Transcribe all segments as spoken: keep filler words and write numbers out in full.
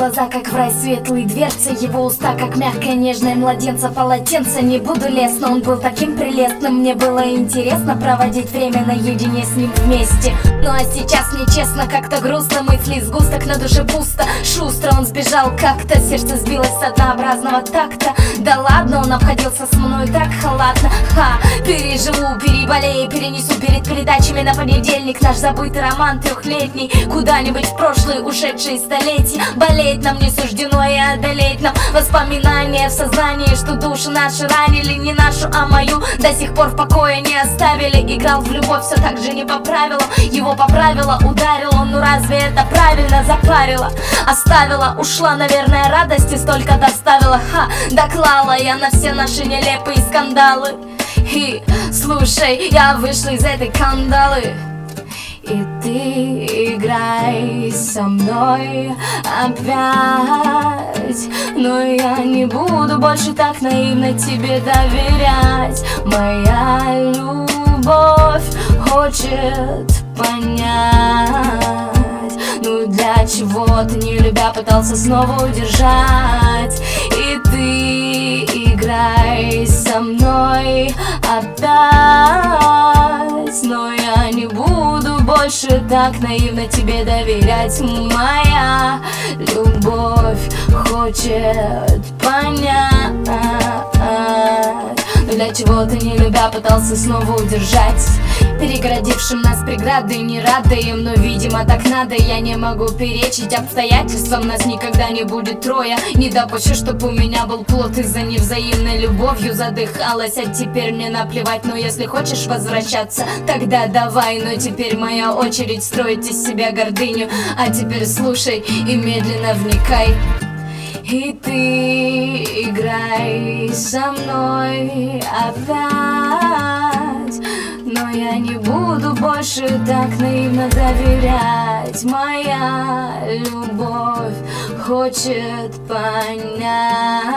глаза, как в рай светлые дверцы, его уста, как мягкое нежное младенца полотенце. Не буду лестно, он был таким прелестным, мне было интересно проводить время наедине с ним вместе. Ну а сейчас нечестно, как-то грустно, мысли сгусток, на душе пусто. Шустро он сбежал как-то, сердце сбилось с однообразного такта. Да ладно, он обходился со мной так халатно. Ха, переживу, переболею, перенесу перед передачами на понедельник наш забытый роман трехлетний, куда-нибудь в прошлые ушедшие столетия. Болеть нам не суждено и одолеть нам воспоминания в сознании, что души наши ранили, не нашу, а мою, до сих пор в покое не оставили. Играл в любовь все так же не по правилам, его поправила, ударила, ну разве это правильно? Запарила, оставила, ушла, наверное, радости столько доставила. Ха, доклала я на все наши нелепые скандалы. И слушай, я вышла из этой кандалы. И ты играй со мной опять, но я не буду больше так наивно тебе доверять. Моя любовь хочет понять, ну для чего ты, не любя, пытался снова удержать. И ты играй со мной опять, но я не буду больше так наивно тебе доверять. Моя любовь хочет понять, но для чего ты, не любя, пытался снова удержать. Перегородившим нас преграды не рады им, но видимо так надо. Я не могу перечить обстоятельствам, нас никогда не будет трое. Не допущу, чтоб у меня был плод из-за невзаимной любовью задыхалась. А теперь мне наплевать, но если хочешь возвращаться, тогда давай. Но теперь моя очередь строить из себя гордыню. А теперь слушай и медленно вникай. И ты играй со мной опять, но я не буду больше так наивно доверять. Моя любовь хочет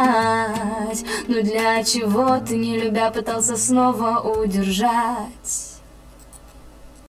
понять, но для чего ты, не любя, пытался снова удержать.